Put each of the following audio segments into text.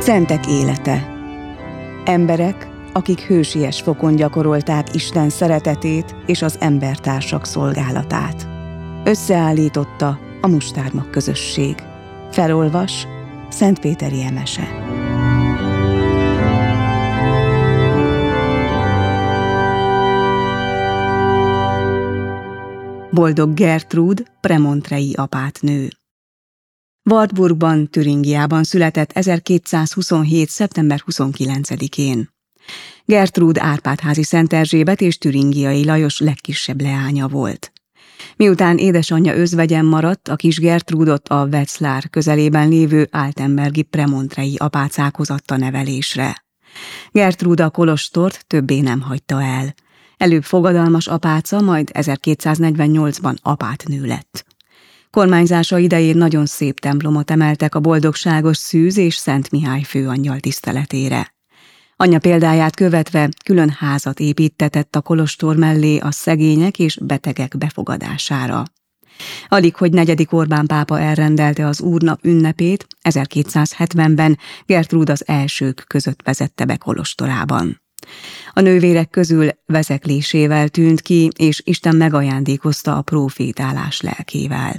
Szentek élete. Emberek, akik hősies fokon gyakorolták Isten szeretetét és az embertársak szolgálatát. Összeállította a Mustármag közösség. Felolvas Szentpéteri Emese. Boldog Gertrúd, premontrei apátnő. Wartburgban, Türingiában született 1227. szeptember 29-én. Gertrúd Árpád-házi Szent Erzsébet és Türingiai Lajos legkisebb leánya volt. Miután édesanyja özvegyen maradt, a kis Gertrúdot a Wetzlar közelében lévő altenbergi premontrei apácákhoz adta nevelésre. Gertrúd a kolostort többé nem hagyta el. Előbb fogadalmas apáca, majd 1248-ban apátnő lett. Kormányzása idején nagyon szép templomot emeltek a boldogságos Szűz és Szent Mihály főangyal tiszteletére. Anyja példáját követve külön házat építtetett a kolostor mellé a szegények és betegek befogadására. Alig, hogy 4. Orbán pápa elrendelte az Úrnap ünnepét, 1270-ben Gertrúd az elsők között vezette be kolostorában. A nővérek közül vezeklésével tűnt ki, és Isten megajándékozta a prófétálás lelkével.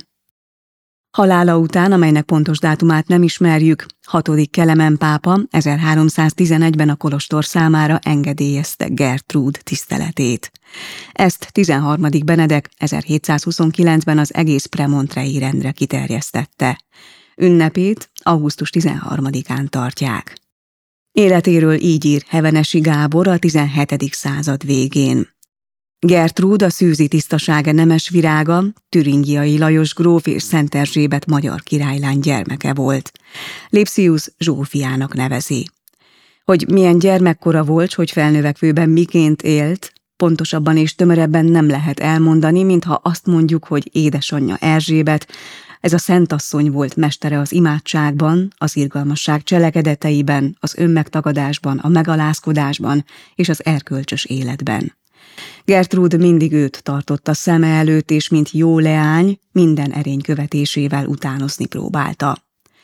Halála után, amelynek pontos dátumát nem ismerjük, 6. Kelemen pápa 1311-ben a kolostor számára engedélyezte Gertrúd tiszteletét. Ezt 13. Benedek 1729-ben az egész premontrei rendre kiterjesztette. Ünnepét augusztus 13-án tartják. Életéről így ír Hevenesi Gábor a 17. század végén. Gertrúd a szűzi tisztasága nemes virága, Türingiai Lajos gróf és Szent Erzsébet magyar királylány gyermeke volt. Lipsius Zsófiának nevezi. Hogy milyen gyermekkora volt, hogy felnövekvőben miként élt, pontosabban és tömörebben nem lehet elmondani, mintha azt mondjuk, hogy édesanyja Erzsébet, ez a szentasszony volt mestere az imádságban, az irgalmasság cselekedeteiben, az önmegtagadásban, a megalázkodásban és az erkölcsös életben. Gertrúd mindig őt tartotta szeme előtt, és mint jó leány, minden erény követésével utánozni próbálta.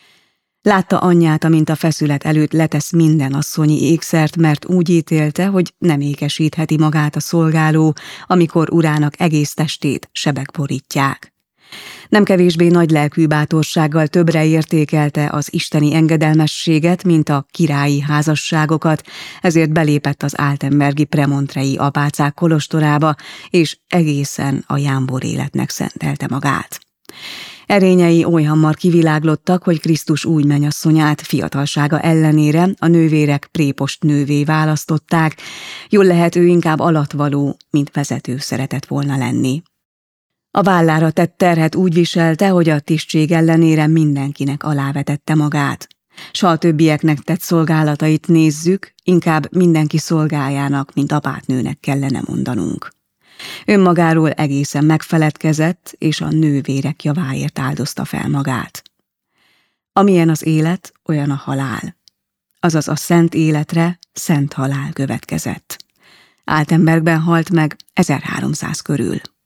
Látta anyját, amint a feszület előtt letesz minden asszonyi ékszert, mert úgy ítélte, hogy nem ékesítheti magát a szolgáló, amikor urának egész testét sebek borítják. Nem kevésbé nagy lelkű bátorsággal többre értékelte az isteni engedelmességet, mint a királyi házasságokat, ezért belépett az altenbergi premontrei apácák kolostorába, és egészen a jámbor életnek szentelte magát. Erényei oly hamar kiviláglottak, hogy Krisztus új mennyasszonyát fiatalsága ellenére a nővérek prépost nővé választották, jól lehet ő inkább alatvaló, mint vezető szeretett volna lenni. A vállára tett terhet úgy viselte, hogy a tisztség ellenére mindenkinek alávetette magát. S ha a többieknek tett szolgálatait nézzük, inkább mindenki szolgájának, mint apátnőnek kellene mondanunk. Önmagáról egészen megfeledkezett, és a nővérek javáért áldozta fel magát. Amilyen az élet, olyan a halál. Azaz a szent életre szent halál következett. Altenbergben halt meg 1300 körül.